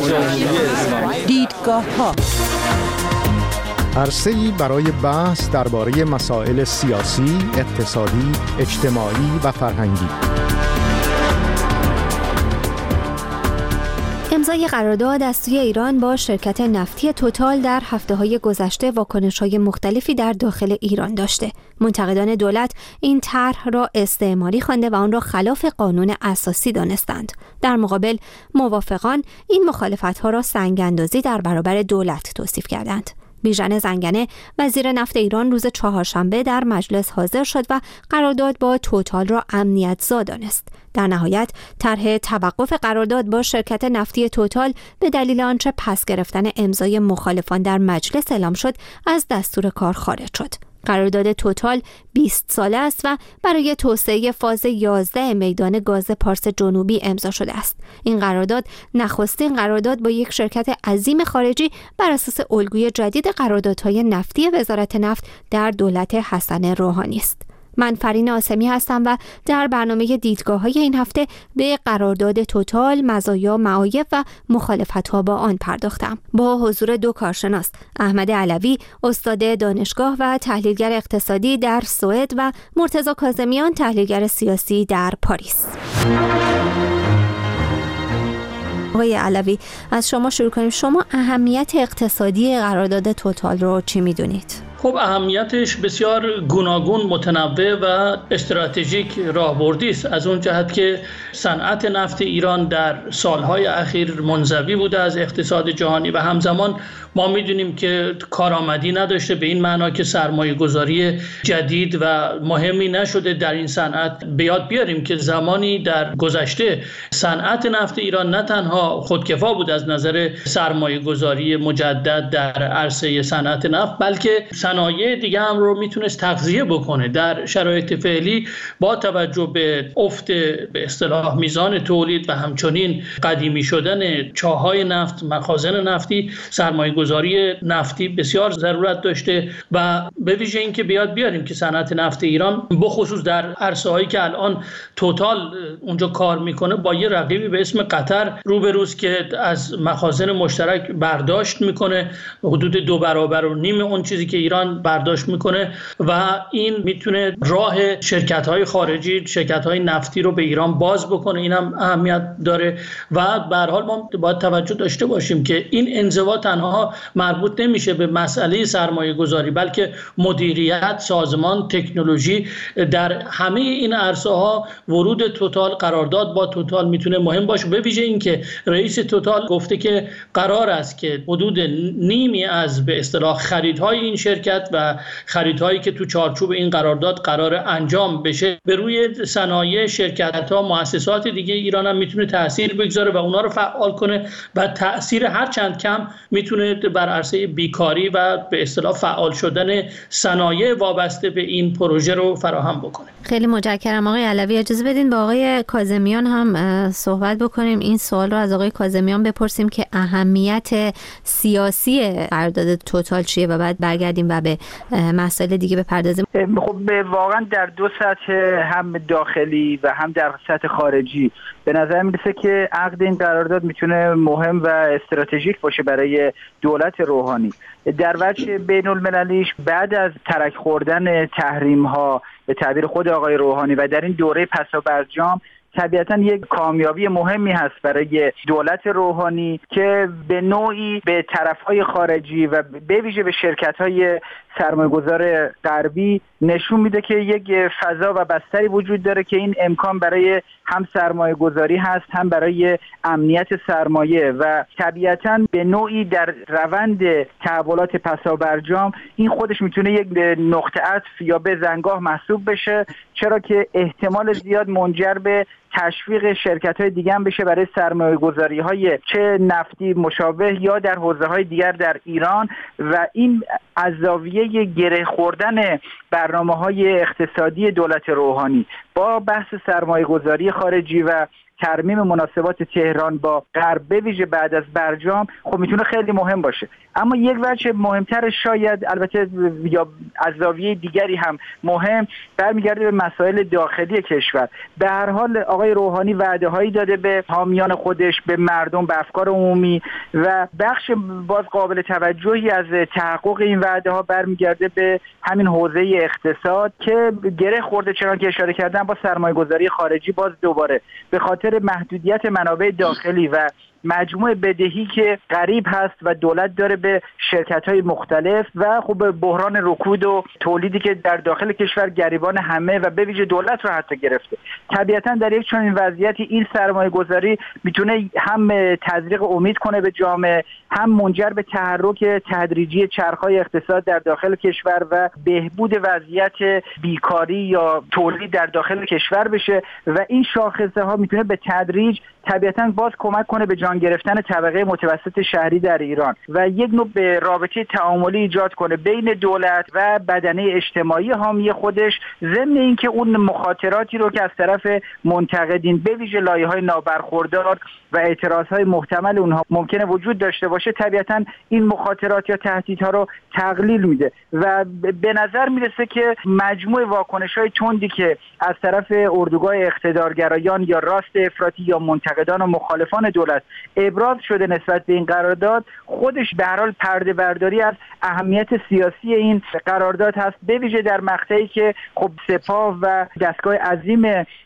دیدگاه‌ها، عرصه‌ای برای بحث درباره مسائل سیاسی، اقتصادی، اجتماعی و فرهنگی. امضای قرارداد از سوی ایران با شرکت نفتی توتال در هفته‌های گذشته واکنش‌های مختلفی در داخل ایران داشته. منتقدان دولت این طرح را استعماری خوانده و آن را خلاف قانون اساسی دانستند. در مقابل موافقان این مخالفت‌ها را سنگ‌اندازی در برابر دولت توصیف کردند. بیژن زنگنه وزیر نفت ایران روز چهارشنبه در مجلس حاضر شد و قرارداد با توتال را امنیت‌زا دانست. در نهایت طرح توقف قرارداد با شرکت نفتی توتال به دلیل آنچه پس گرفتن امضای مخالفان در مجلس اعلام شد از دستور کار خارج شد. قرارداد توتال 20 ساله است و برای توسعه فاز 11 میدان گاز پارس جنوبی امضا شده است. این قرارداد نخستین قرارداد با یک شرکت عظیم خارجی بر اساس الگوی جدید قراردادهای نفتی وزارت نفت در دولت حسن روحانی است. من فرین آسمی هستم و در برنامه دیدگاه‌های این هفته به قرارداد توتال، مزایا، معایب و مخالفت‌ها با آن پرداختم. با حضور دو کارشناس، احمد علوی، استاد دانشگاه و تحلیلگر اقتصادی در سوئد و مرتضی کاظمیان، تحلیلگر سیاسی در پاریس. آقای علوی، از شما شروع کنیم. شما اهمیت اقتصادی قرارداد توتال رو چی می‌دونید؟ خب اهمیتش بسیار گوناگون، متنوع و استراتژیک راهبردی است، از اون جهت که صنعت نفت ایران در سالهای اخیر منزوی بوده از اقتصاد جهانی و همزمان ما میدونیم که کارآمدی نداشته، به این معنا که سرمایه گذاری جدید و مهمی نشده در این صنعت. به یاد بیاریم که زمانی در گذشته صنعت نفت ایران نه تنها خودکفا بود از نظر سرمایه گذاری مجدد در عرصه صنعت نفت، بلکه صنایع دیگه هم رو میتونست تغذیه بکنه. در شرایط فعلی با توجه به افت به اصطلاح میزان تولید و همچنین قدیمی شدن چاهای نفت، مخازن نفتی، سرمایه گذاری نفتی بسیار ضرورت داشته و به ویژه این که بیاد بیاریم که صنعت نفت ایران بخصوص در عرصه‌هایی که الان توتال اونجا کار میکنه با یه رقیبی به اسم قطر روبروست که از مخازن مشترک برداشت میکنه حدود 2.5 برابر اون چیزی که ایران برداشت میکنه و این میتونه راه شرکت‌های خارجی، شرکت‌های نفتی رو به ایران باز بکنه. این هم اهمیت داره و به هر حال ما باید توجه داشته باشیم که این انزوا تنها مربوط نمیشه به مسئله سرمایه گذاری، بلکه مدیریت، سازمان، تکنولوژی، در همه این عرصه ها ورود توتال، قرارداد با توتال میتونه مهم باشه. به ویژه این که رئیس توتال گفته که قرار است که حدود نیمی از به اصطلاح خریدهای این شرکت و خریدهایی که تو چارچوب این قرارداد قرار انجام بشه به روی صنایع، شرکت‌ها، مؤسسات دیگه ایران هم میتونه تاثیر بگذاره و اونا رو فعال کنه و تاثیر هر چند کم میتونه بر عرصه بیکاری و به اصطلاح فعال شدن صنایع وابسته به این پروژه رو فراهم بکنه. خیلی متشکرم آقای علوی. اجازه بدین با آقای کاظمیان هم صحبت بکنیم. این سوال رو از آقای کاظمیان بپرسیم که اهمیت سیاسی قرارداد توتال چیه و بعد برگردیم و به مسائل دیگه بپردازیم. خب واقعا در دو سطح، هم داخلی و هم در سطح خارجی، به نظر میرسه که عقد این قرارداد میتونه مهم و استراتژیک باشه برای دولت روحانی. در وجه بین المللیش بعد از ترک خوردن تحریم ها به تعبیر خود آقای روحانی و در این دوره پسابرجام طبیعتاً یک کامیابی مهمی هست برای دولت روحانی که به نوعی به طرفهای خارجی و به ویژه به شرکت‌های سرمایه‌گذار غربی نشون میده که یک فضا و بستری وجود داره که این امکان برای هم سرمایه‌گذاری هست، هم برای امنیت سرمایه و طبیعتاً به نوعی در روند تحولات پسابرجام این خودش میتونه یک نقطه عطف یا به زنگاه محسوب بشه، چرا که احتمال زیاد منجر به تشویق شرکت‌های دیگه هم بشه برای سرمایه‌گذاری‌های چه نفتی مشابه یا در حوزه‌های دیگر در ایران و این از زاویه گره خوردن برنامه‌های اقتصادی دولت روحانی با بحث سرمایه‌گذاری خارجی و ترمیم مناسبات تهران با غرب به ویژه بعد از برجام خب میتونه خیلی مهم باشه. اما یک وجه مهمتر شاید البته یا از زاویه دیگری هم مهم برمیگرده به مسائل داخلی کشور. به هر حال آقای روحانی وعده‌هایی داده به حامیان خودش، به مردم، به افکار عمومی و بخش باز قابل توجهی از تحقق این وعده‌ها برمیگرده به همین حوزه اقتصاد که گره خورده، چنان که اشاره کردم، با سرمایه‌گذاری خارجی. باز دوباره به خاطر محدودیت منابع داخلی و مجموع بدهی که غریب هست و دولت داره به شرکت‌های مختلف و خب بحران رکود و تولیدی که در داخل کشور گریبان همه و به ویژه دولت رو حتی گرفته. طبیعتاً در یک چنین وضعیتی این سرمایه‌گذاری میتونه هم تزریق امید کنه به جامعه، هم منجر به تحرک تدریجی چرخ‌های اقتصاد در داخل کشور و بهبود وضعیت بیکاری یا تولید در داخل کشور بشه و این شاخصه‌ها میتونه به تدریج طبیعتاً باز کمک کنه به جان گرفتن طبقه متوسط شهری در ایران و یک نوع به رابطه تعاملی ایجاد کنه بین دولت و بدنه اجتماعی حامی خودش، ضمن اینکه اون مخاطراتی رو که از طرف منتقدین به ویژه لایه‌های نابرخوردار و اعتراضهای محتمل اونها ممکنه وجود داشته باشه، طبیعتاً این مخاطرات یا تهدیدها رو تقلیل میده و به نظر میرسه که مجموع واکنش‌های تندی که از طرف اردوگاه اقتدارگرایان یا راست افراطی یا منتقدان و مخالفان دولت ابراز شده نسبت به این قرارداد، خودش به هر حال پرده برداری از اهمیت سیاسی این قرارداد هست، به ویژه در مقطعی که خب سپاه و دستگاه عظیم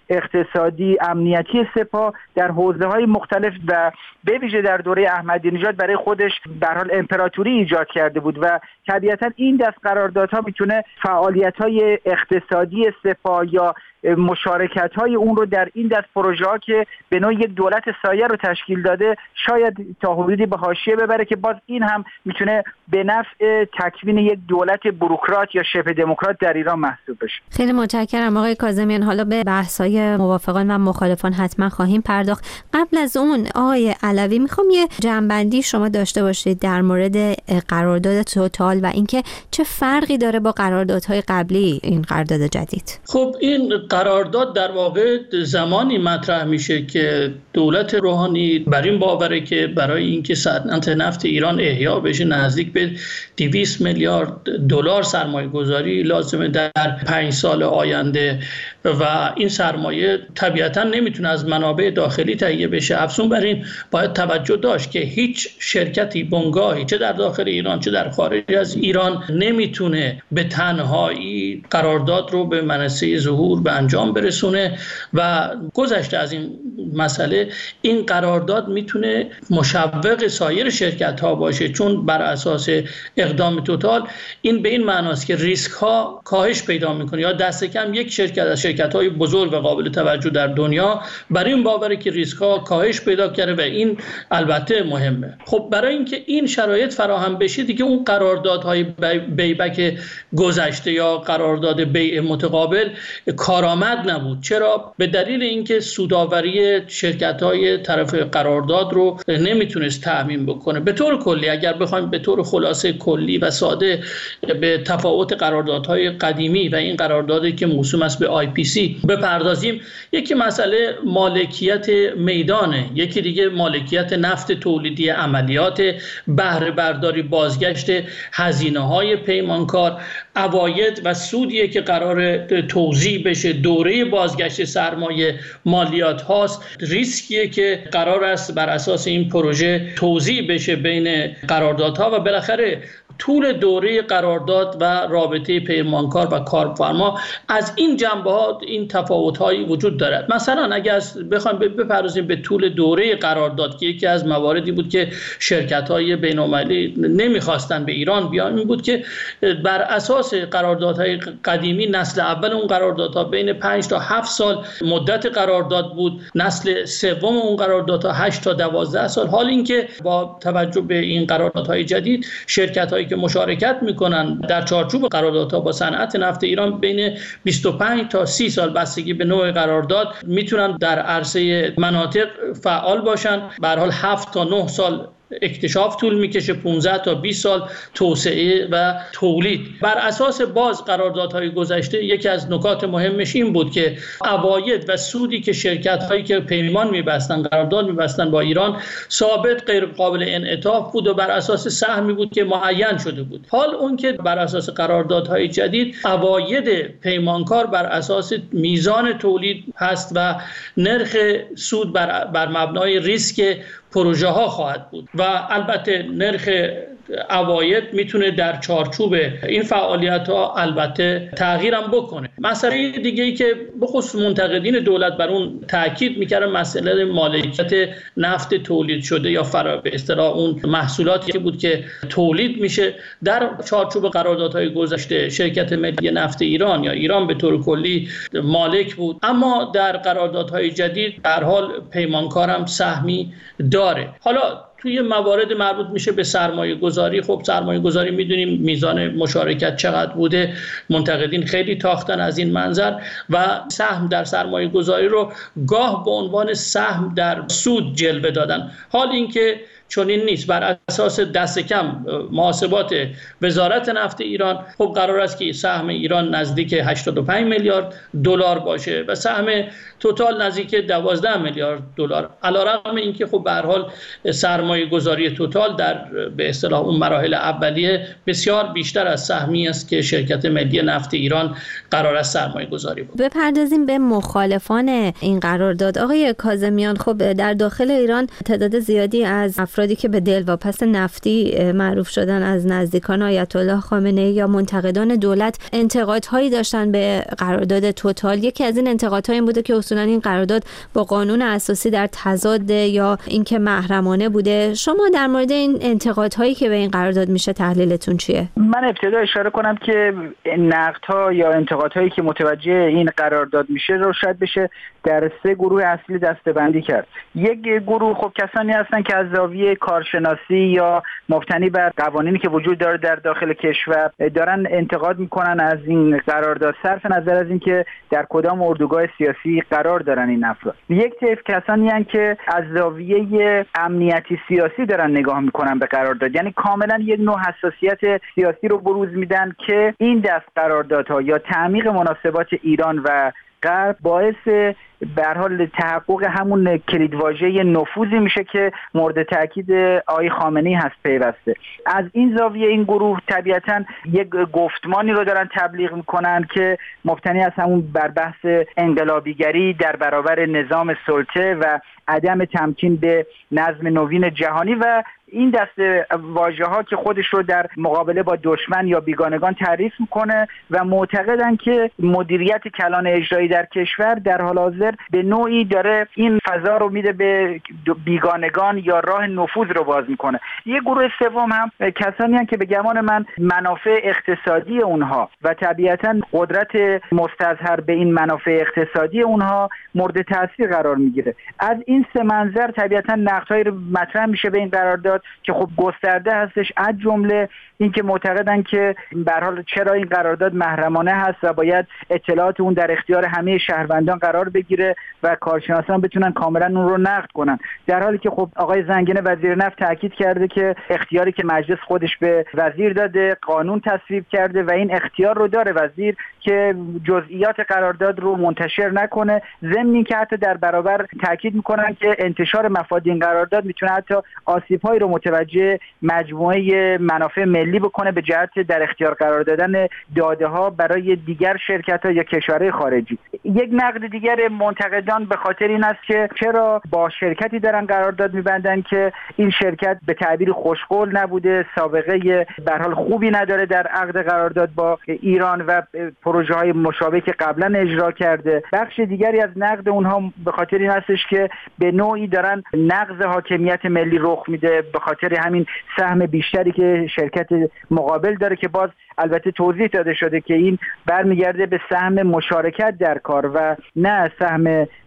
اقتصادی امنیتی سپاه در حوزه‌های مختلف و به ویژه در دوره احمدی نژاد برای خودش به هر حال امپراتوری ایجاد کرده بود و طبیعتاً این دست قراردادها میتونه فعالیت‌های اقتصادی سپاه یا مشارکت‌های اون رو در این دست پروژه‌ها که به نوعی یک دولت سایه رو تشکیل داده شاید تا حدودی به حاشیه ببره که باز این هم میتونه به نفع تکوین یک دولت بوروکرات یا شبه دموکرات در ایران محسوب بشه. خیلی متشکرم آقای کاظمیان. حالا به بحث‌های موافقان و مخالفان حتما خواهیم پرداخت. قبل از اون آقای علوی میخوام یه جنبندی شما داشته باشید در مورد قرارداد توتال و اینکه چه فرقی داره با قراردادهای قبلی این قرارداد جدید. خب این قرارداد در واقع زمانی مطرح میشه که دولت روحانی بر این باوره که برای اینکه صنعت نفت ایران احیا بشه نزدیک به 200 میلیارد دلار سرمایه گذاری لازمه در 5 سال آینده و این سرمایه طبیعتا نمیتونه از منابع داخلی تهیه بشه. افزون بر این باید توجه داشت که هیچ شرکتی بنگاهی چه در داخل ایران چه در خارج از ایران نمیتونه به تنهایی قرارداد رو به منصه ظهور به انجام برسونه و گذشته از این مسئله این قرارداد میتونه مشوق سایر شرکت ها باشه، چون بر اساس اقدام توتال این به این معناست که ریسک ها کاهش پیدا میکنه یا دست کم یک شرکت از شرکت های بزرگ و قابل توجه در دنیا برای این باوره که ریسک ها کاهش پیدا کرده و این البته مهمه. خب برای اینکه این شرایط فراهم بشه دیگه اون قراردادهای بیبک گذشته یا قرارداد بیع متقابل کارآمد نبود. چرا؟ به دلیل اینکه سودآوری شرکت‌های طرف قرارداد رو نمیتونست تضمین بکنه. به طور کلی اگر بخوایم به طور خلاصه کلی و ساده به تفاوت قراردادهای قدیمی و این قراردادی که موسوم است به IPC بپردازیم، یکی مسئله مالکیت میدانه، یکی دیگه مالکیت نفت تولیدی عملیات، بهره برداری، بازگشت هزینه‌های پیمانکار، عواید و سودیه که قرار توزیع بشه، دوره بازگشت سرمایه، مالیات هاست، ریسکیه که قرار است بر اساس این پروژه توزیع بشه بین قراردادها و بالاخره طول دوره قرارداد و رابطه پیمانکار و کارفرما. از این جنبه‌ها این تفاوت‌هایی وجود دارد. مثلا اگر بخوایم بپردازیم به طول دوره قرارداد که یکی از مواردی بود که شرکت‌های بین‌المللی نمی‌خواستن به ایران بیان، این بود که بر اساس قراردادهای قدیمی نسل اول اون قراردادها بین 5 تا 7 سال مدت قرارداد بود، نسل سوم اون قراردادها 8 تا 12 سال. حال اینکه با توجه به این قراردادهای جدید شرکت‌های که مشارکت میکنن در چارچوب قراردادها با صنعت نفت ایران بین 25 تا 30 سال بستگی به نوع قرارداد میتونن در عرصه مناطق فعال باشن. به هر حال 7 تا 9 سال اکتشاف طول میکشه، 15 تا 20 سال توسعه و تولید. بر اساس باز قراردادهای گذشته یکی از نکات مهمش این بود که عواید و سودی که شرکت‌هایی که پیمان می‌بستن، قرارداد می‌بستن با ایران ثابت، غیر قابل انعطاف بود و بر اساس سهمی بود که معین شده بود. حال اون که بر اساس قراردادهای جدید عواید پیمانکار بر اساس میزان تولید هست و نرخ سود بر مبنای ریسک پروژه ها خواهد بود و البته نرخ عواید میتونه در چارچوب این فعالیت ها البته تغییرم بکنه. مسئله دیگه ای که بخصوص منتقدین دولت بر اون تاکید میکردن مسئله مالکیت نفت تولید شده یا به اصطلاح اون محصولاتی که بود که تولید میشه. در چارچوب قراردادهای گذشته شرکت ملی نفت ایران یا ایران به طور کلی مالک بود، اما در قراردادهای جدید در حال پیمانکارم سهمی داره. حالا توی موارد مربوط میشه به سرمایه گذاری، خب سرمایه گذاری میدونیم میزان مشارکت چقدر بوده، منتقدین خیلی تاختن از این منظر و سهم در سرمایه گذاری رو گاه به عنوان سهم در سود جلوه دادن. حال اینکه چنین نیست. بر اساس دست کم محاسبات وزارت نفت ایران خب قرار است که سهم ایران نزدیک 85 میلیارد دلار باشه و سهم توتال نزدیک 12 میلیارد دلار. علیرغم اینکه خب به هر حال سرمایه گذاری توتال در به اصطلاح اون مراحل اولیه بسیار بیشتر از سهمی است که شرکت ملی نفت ایران قرار است سرمایه گذاری بود. بپردازیم به مخالفان این قرارداد. آقای کاظمیان، خب در داخل ایران تعداد زیادی از افرادی که به دلواپس نفتی معروف شدن از نزدیکان آیت الله خامنه‌ای یا منتقدان دولت انتقادهایی داشتن به قرارداد توتال. یکی از این انتقادها این بوده که اصولاً این قرارداد با قانون اساسی در تضاد یا اینکه محرمانه بوده. شما در مورد این انتقادهایی که به این قرارداد میشه تحلیلتون چیه؟ من ابتدا اشاره کنم که نقدها یا انتقادهایی که متوجه این قرارداد میشه رو شاید بشه در 3 گروه اصلی دسته‌بندی کرد. یک گروه خب کسانی هستن که از زاویه کارشناسی یا مبتنی بر قوانینی که وجود داره در داخل کشور دارن انتقاد میکنن از این قرارداد، صرف نظر از اینکه در کدام اردوگاه سیاسی قرار دارن این افراد. یک طیف کسانی هستن که از زاویه امنیتی سیاسی دارن نگاه میکنن به قرارداد، یعنی کاملا یک نوع حساسیت سیاسی رو بروز میدن که این دست قراردادها یا تعمیق مناسبات ایران و غرب باعث به هر حال تحقق همون کلیدواژه نفوذی میشه که مورد تاکید آقای خامنه‌ای هست پیوسته. از این زاویه این گروه طبیعتاً یک گفتمانی رو دارن تبلیغ میکنن که مبتنی از همون بر بحث انقلابیگری در برابر نظام سلطه و عدم تمکین به نظم نوین جهانی و این دسته واژه‌ها که خودش رو در مقابله با دشمن یا بیگانگان تعریف میکنه و معتقدن که مدیریت کلان اجرایی در کشور در حال حاضر به نوعی داره این فضا رو میده به بیگانگان یا راه نفوذ رو باز میکنه. یه گروه سوم هم کسانی هستند که به گمان من منافع اقتصادی اونها و طبیعتاً قدرت مستظهر به این منافع اقتصادی اونها مورد تاثیر قرار میگیره. از این 3 منظر طبیعتاً نقدهایی رو مطرح میشه به این قرارداد که خب گسترده هستش، از جمله اینکه معتقدن که به هر حال چرا این قرارداد محرمانه هست و باید اطلاعات اون در اختیار همه شهروندان قرار بگیره و کارشناسان بتونن کاملا اون رو نقد کنن، در حالی که خب آقای زنگنه وزیر نفت تاکید کرده که اختیاری که مجلس خودش به وزیر داده قانون تصویب کرده و این اختیار رو داره وزیر که جزئیات قرارداد رو منتشر نکنه، ضمن اینکه حتی در برابر تاکید میکنن که انتشار مفاد این قرارداد میتونه حتی آسیب‌هایی رو متوجه مجموعه منافع ملی بکنه به جهت در اختیار قرار دادن داده‌ها برای دیگر شرکت‌ها یا کشورهای خارجی. یک نقد دیگر منتقدان به خاطر این است که چرا با شرکتی دارن قرارداد می‌بندن که این شرکت به تعبیر خوشقول نبوده، سابقه به هر حال خوبی نداره در عقد قرارداد با ایران و پروژه‌های مشابه که قبلا اجرا کرده. بخش دیگری از نقد اونها به خاطر این هستش که به نوعی دارن نقض حاکمیت ملی رخ میده به خاطر همین سهم بیشتری که شرکت مقابل داره که باز البته توضیح داده شده که این برمیگرده به سهم مشارکت در کار و نه سهم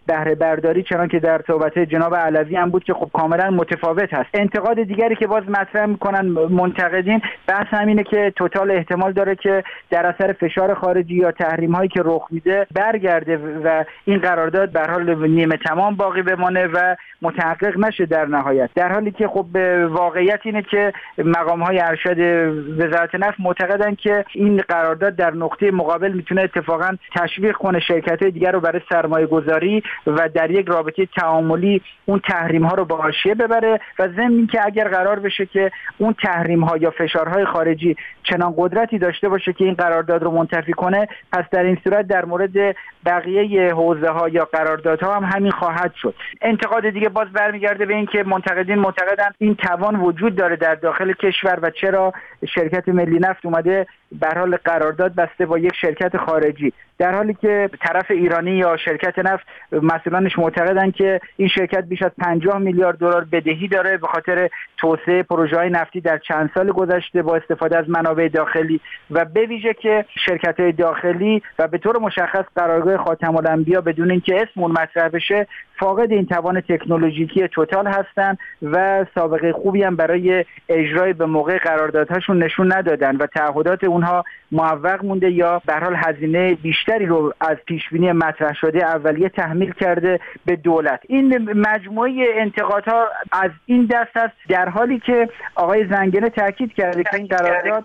بهره برداری چنان که در صحبت جناب علوی هم بود که خب کاملا متفاوت هست. انتقاد دیگری که باز مطرح میکنن منتقدین بحث همینه که توتال احتمال داره که در اثر فشار خارجی یا تحریم هایی که رخ میده برگرده و این قرارداد به هر حال نیمه تمام باقی بمانه و متحقق نشه در نهایت، در حالی که خب واقعیت اینه که مقام های ارشد وزارت نفت معتقدن که این قرارداد در نقطه مقابل میتونه اتفاقا تشویق کنه شرکت های دیگر رو برای سرمایه گذاری و در یک رابطه تعاملی اون تحریم ها رو به حاشیه ببره و ضمن اینکه اگر قرار بشه که اون تحریم ها یا فشارهای خارجی چنان قدرتی داشته باشه که این قرارداد رو منتفی کنه، پس در این صورت در مورد بقیه حوزه ها یا قراردادها هم همین خواهد شد. انتقاد دیگه باز برمیگرده به این که منتقدین معتقدن این توان وجود داره در داخل کشور و چرا شرکت ملی نفت اومده به هر حال قرارداد بسته با یک شرکت خارجی، در حالی که طرف ایرانی یا شرکت نفت مسئولانش معتقدن که این شرکت بیش از 50 میلیارد دلار بدهی داره به خاطر توسعه پروژه‌های نفتی در چند سال گذشته با استفاده از منابع داخلی و به ویژه که شرکت‌های داخلی و به طور مشخص قرارگاه خاتم الانبیا بدون اینکه اسم اون مطرح بشه فاقد این توان تکنولوژیکی توتال هستن و سابقه خوبی هم برای اجرای به موقع قراردادهاشون نشون ندادن و تعهدات اونها موفق مونده یا به هر حال هزینه بیشتری رو از پیشبینی مطرح شده اولیه تحمیل کرده به دولت. این مجموعه انتقادها از این دست است، در حالی که آقای زنگنه تاکید کرده که این قرارداد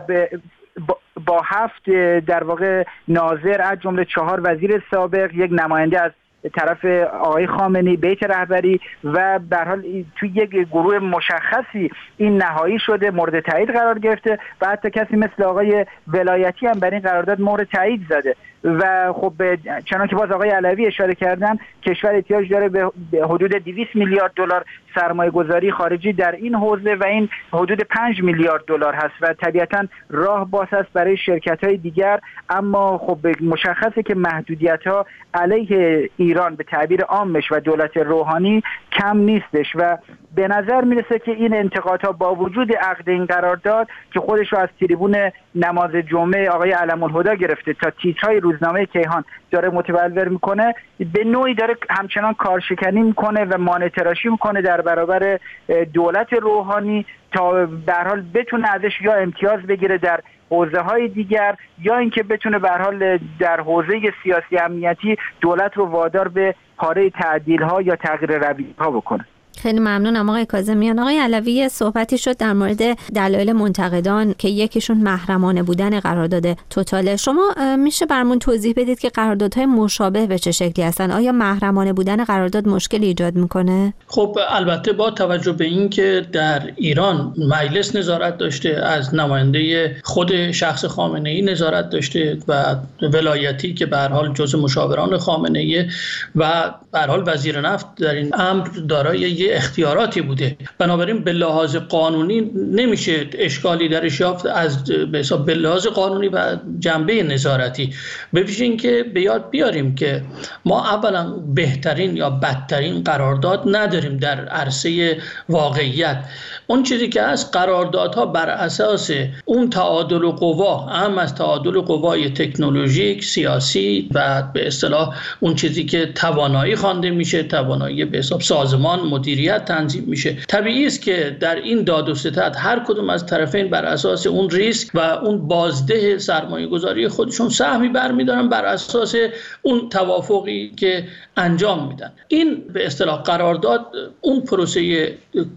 با 7 در واقع ناظر از جمله 4 وزیر سابق، یک نماینده از طرف آقای خامنه‌ای، بیت رهبری و به هر حال توی یک گروه مشخصی این نهایی شده، مورد تایید قرار گرفته و حتی کسی مثل آقای ولایتی هم برای این قرارداد مورد تایید زده و خب چنان که باز آقای علوی اشاره کردن کشور احتیاج داره به حدود 200 میلیارد دلار سرمایه گذاری خارجی در این حوزه و این حدود 5 میلیارد دلار هست و طبیعتا راه باز است برای شرکت‌های دیگر، اما خب مشخصه که محدودیت‌ها علیه ایران به تعبیر عامش و دولت روحانی کم نیستش و به نظر میرسه که این انتقادها با وجود عقد این قرارداد که خودش رو از تریبون نماز جمعه آقای علم الهدی گرفته تا تیترهای روزنامه کیهان داره متبلور میکنه، به نوعی داره همچنان کارشکنی میکنه و مانع‌تراشی میکنه در برابر دولت روحانی تا به هر حال بتونه ازش یا امتیاز بگیره در حوزه های دیگر یا اینکه بتونه به هر حال در حوزه سیاسی امنیتی دولت رو وادار به پاره تعدیل ها یا تغییر رویه ها بکنه. خیلی ممنونم آقای کاظمیان. آقای علوی صحبتی شد در مورد دلایل منتقدان که یکیشون محرمانه بودن قرارداد توتال. شما میشه برامون توضیح بدید که قراردادهای مشابه به چه شکلی هستن؟ آیا محرمانه بودن قرارداد مشکلی ایجاد میکنه؟ خب البته با توجه به این که در ایران مجلس نظارت داشته، از نماینده خود شخص خامنه‌ای نظارت داشته و ولایتی که به هر حال جزء مشاوران خامنه‌ای و به هر حال وزیر نفت در این امر دارای اختیاراتی بوده، بنابراین به لحاظ قانونی نمیشه اشکالی درش یافت از به لحاظ قانونی و جنبه نظارتی. ببینید که به یاد بیاریم که ما اولا بهترین یا بدترین قرارداد نداریم در عرصه واقعیت. اون چیزی که از قراردادها بر اساس اون تعادل قوا، هم از تعادل قوای تکنولوژیک، سیاسی و به اصطلاح اون چیزی که توانایی خوانده میشه، توانایی به حساب سازمان مدیریت تنظیم میشه. طبیعی است که در این داد و ستد هر کدوم از طرفین بر اساس اون ریسک و اون بازده سرمایه گذاری خودشون سهمی برمیدارن بر اساس اون توافقی که انجام میدن. این به اصطلاح قرارداد اون پروسه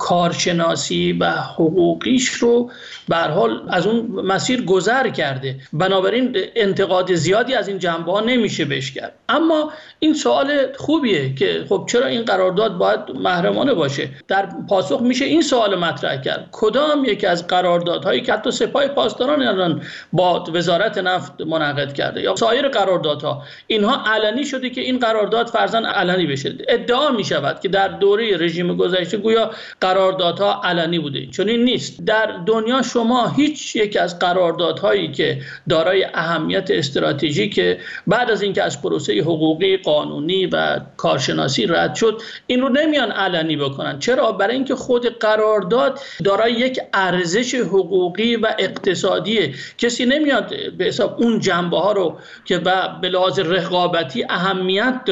کارشناسی و حقوقیش رو به هر حال از اون مسیر گذر کرده، بنابراین انتقاد زیادی از این جنبه‌ها نمیشه بهش کرد. اما این سوال خوبیه که خب چرا این قرارداد باید محرمانه باشه؟ در پاسخ میشه این سوال مطرح کرد: کدام یکی از قراردادهایی که حتی سپاه پاسداران الان با وزارت نفت منعقد کرده یا سایر قراردادها اینها علنی شده که این قرارداد فرضاً علنی بشه؟ ادعا میشود که در دوره رژیم گذشته گویا قراردادها علنی بوده، چون این نیست. در دنیا شما هیچ یک از قراردادهایی که دارای اهمیت استراتژیک بعد از اینکه از پروسه حقوقی، قانونی و کارشناسی رد شد این رو نمیان علنی بکنن. چرا؟ برای اینکه خود قرارداد دارای یک ارزش حقوقی و اقتصادیه. کسی نمیاد به حساب اون جنبه ها رو که به لحاظ رقابتی اهمیت داره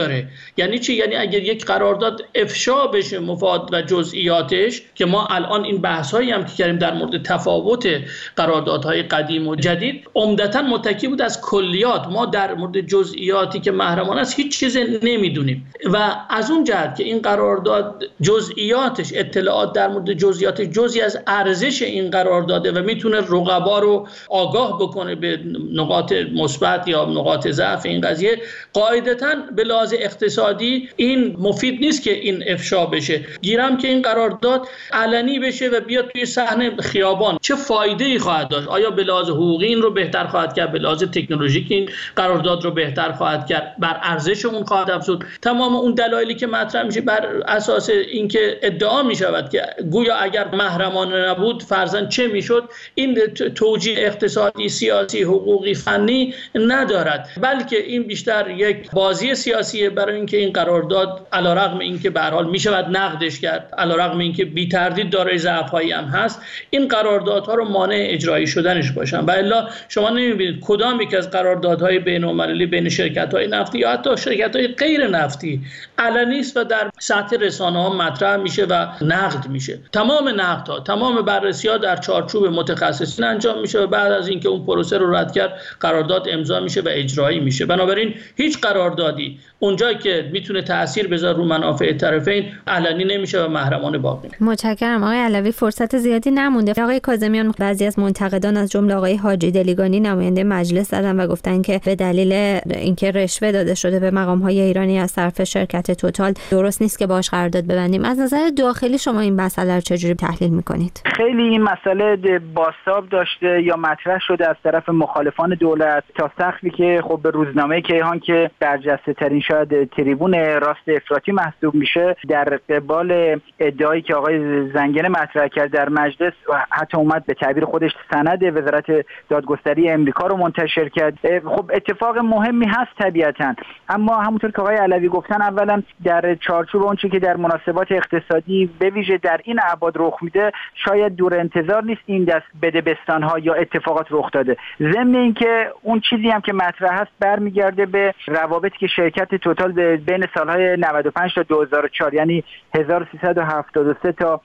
یعنی چی؟ یعنی اگر یک قرارداد افشا بشه مفاد و جزئیاتش، که ما الان این بحث‌هایی هم که کردیم در مورد تفاوت قراردادهای قدیم و جدید عمدتاً متکی بود از کلیات، ما در مورد جزئیاتی که محرمانه است هیچ چیز نمیدونیم و از اون جهت که این قرارداد جزئیاتش، اطلاعات در مورد جزئیاتش جزئی از ارزش این قرارداده و میتونه رقبا رو آگاه بکنه به نقاط مثبت یا نقاط ضعف این قضیه، قاعدتاً به لحاظ اقتصادی این مفید نیست که این افشا بشه. گیرم که این قرارداد علنی بشه و بیاد توی صحنه خیابان، چه فایده‌ای خواهد داشت؟ آیا به لحاظ حقوقی این رو بهتر خواهد کرد؟ به لحاظ تکنولوژیک این قرارداد رو بهتر خواهد کرد؟ بر ارزش اون خواهد افزود؟ تمام اون دلایلی که مطرح میشه بر اساس اینکه ادعا میشود که گویا اگر محرمانه نبود فرضاً چه میشد، این توجیه اقتصادی، سیاسی، حقوقی، فنی ندارد، بلکه این بیشتر یک بازی سیاسیه برای اینکه این قرارداد علیرغم اینکه به هر حال میشود نقدش کرد، علیرغم اینکه بی تردید دارای ضعف‌هایی هم هست، این قراردادها رو مانع اجرایی شدنش باشن. و الا شما نمیبینید کدام یک از قراردادهای بین‌المللی بین شرکت‌های نفتی یا حتی شرکت‌های غیر نفتی علنی است و در سطح رسانه‌ها مطرح میشه و نقد میشه. تمام نقدها، تمام بررسی‌ها در چارچوب متخصصین انجام میشه و بعد از اینکه اون پروسه رو رد کرد قرارداد امضا میشه و اجرایی میشه. بنابراین هیچ قراردادی اونجایی که میتونه تأثیر بذاره رو منافع طرفین علنی نمیشه و محرمانه باقی میمونه. متشکرم آقای علوی. فرصت زیادی نمونده. آقای کاظمیان، بعضی از منتقدان از جمله آقای حاجی دلیگانی نماینده مجلس زدن و گفتن که به دلیل اینکه رشوه داده شده به مقام‌های ایرانی از طرف شرکت توتال درست نیست که باهاش قرارداد ببندیم. از نظر داخلی شما این مسئله رو چجوری تحلیل می‌کنید؟ خیلی این مسئله بازتاب داشته یا مطرح شده از طرف مخالفان دولت تا سقفی که خب به روزنامه کیهان که برجسته‌ترین شاید تریبون راست افراطی محسوب میشه، در قبال ادعایی که آقای زنگنه مطرح کرد در مجلس، حتی اومد به تعبیر خودش سند وزارت دادگستری امریکا رو منتشر کرد. خب اتفاق مهمی هست طبیعتاً، اما همونطور که آقای علوی گفتن، اولا در چارچوب اون چیزی که در مناسبات اقتصادی به ویژه در این ابعاد رخ میده شاید دور انتظار نیست این دست بدبستان‌ها یا اتفاقات رخ داده. ضمن اینکه اون چیزی هم که مطرح هست برمیگرده به روابطی که شرکت توتال بین سالهای 95 تا 2004 یعنی 1373 تا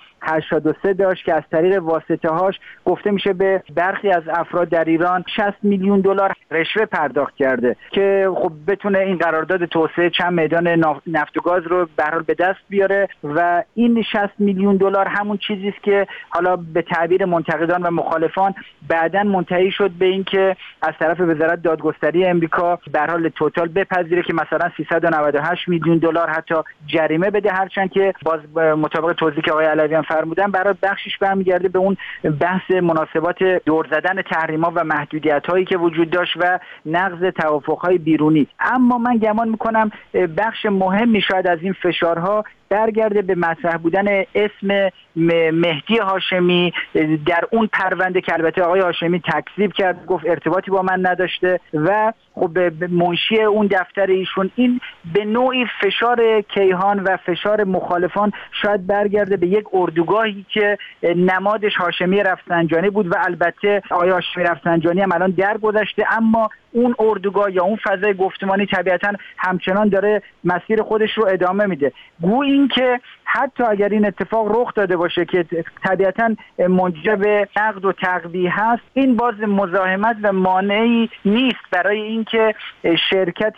83 داشت که از طریق واسطه‌هاش گفته میشه به برخی از افراد در ایران 60 میلیون دلار رشوه پرداخت کرده که خب بتونه این قرارداد توسعه چند میدان نفت و گاز رو به هر حال به دست بیاره و این 60 میلیون دلار همون چیزی است که حالا به تعبیر منتقدان و مخالفان بعداً منتهی شد به این که از طرف وزارت دادگستری امریکا به هر حال توتال بپذیره که مثلا 398 میلیون دلار حتی جریمه بده، هرچند که باز مطابق توضیحی که آقای علوی هم فرمودن برای بخشش برمیگرده به اون بحث مناسبات دور زدن تحریم‌ها و محدودیت‌هایی که وجود داشت و نقض توافق‌های بیرونی. اما من گمان می‌کنم بخش مهمی شاید از این فشارها برگرده به مطرح بودن اسم مهدی هاشمی در اون پرونده که البته آقای هاشمی تکذیب کرد، گفت ارتباطی با من نداشته و خب منشی اون دفتر ایشون. این به نوعی فشار کیهان و فشار مخالفان شاید برگرده به یک اردوگاهی که نمادش هاشمی رفسنجانی بود و البته آقای هاشمی رفسنجانی هم الان درگذشته، اما اون اردوگاه یا اون فضای گفتمانی طبیعتاً همچنان داره مسیر خودش رو ادامه میده. گویا این که حتی اگر این اتفاق رخ داده باشه که طبیعتاً منجر به نقد و تقویه هست، این باز مزاحمت و مانعی نیست برای اینکه شرکت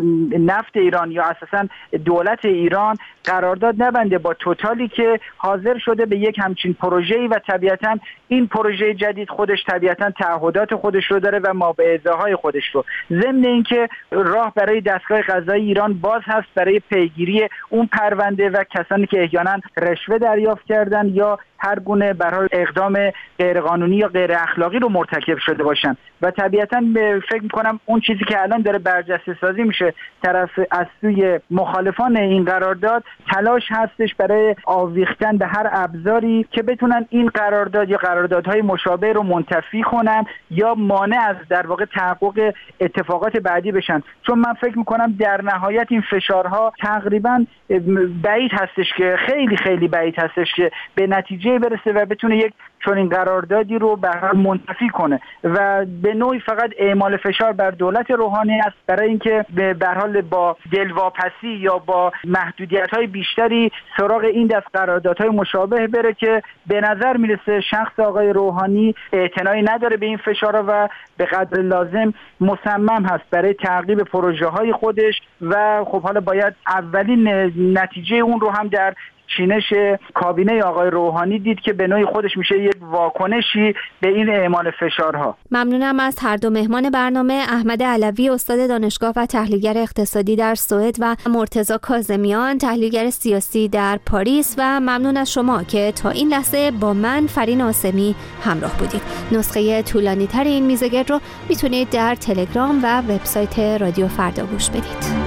نفت ایران یا اساساً دولت ایران قرارداد نبنده با توتالی که حاضر شده به یک همچین پروژه‌ای و طبیعتاً این پروژه جدید خودش طبیعتاً تعهدات خودش رو داره و مابعضاهای خودش رو. ضمن اینکه راه برای دستگاه قضایی ایران باز هست برای پیگیری اون پرونده و کسانی که احیانا رشوه دریافت کردن یا هر گونه به هر حال اقدام غیرقانونی یا غیر اخلاقی رو مرتکب شده باشن. و طبیعتاً فکر می‌کنم اون چیزی که الان داره برجسته سازی میشه طرف از سوی مخالفان این قرارداد، تلاش هستش برای آویختن به هر ابزاری که بتونن این قرارداد یا قراردادهای مشابه رو منتفی کنن یا مانع از در واقع تحقق اتفاقات بعدی بشن. چون من فکر می‌کنم در نهایت این فشارها تقریباً بعید هستش که خیلی بعید هستش که به نتیجه نتیجه برسه و بتونه یک چنین قراردادی رو به هر منتفی کنه و به نوعی فقط اعمال فشار بر دولت روحانی است برای اینکه به هر حال با دلواپسی یا با محدودیت‌های بیشتری سراغ این دست قراردادهای مشابه بره که به نظر میرسه شخص آقای روحانی اعتنایی نداره به این فشارها و به قدر لازم مصمم هست برای تعقیب پروژه‌های خودش و خب حالا باید اولین نتیجه اون رو هم در چینش کابینه آقای روحانی دید که به نوعی خودش میشه یک واکنشی به این اعمال فشارها. ممنونم از هر دو مهمان برنامه، احمد علوی استاد دانشگاه و تحلیلگر اقتصادی در سوئد و مرتضی کاظمیان تحلیلگر سیاسی در پاریس و ممنون از شما که تا این لحظه با من فرین آسمی همراه بودید. نسخه طولانی تر این میزگرد رو میتونید در تلگرام و وبسایت رادیو فردا گوش بدید.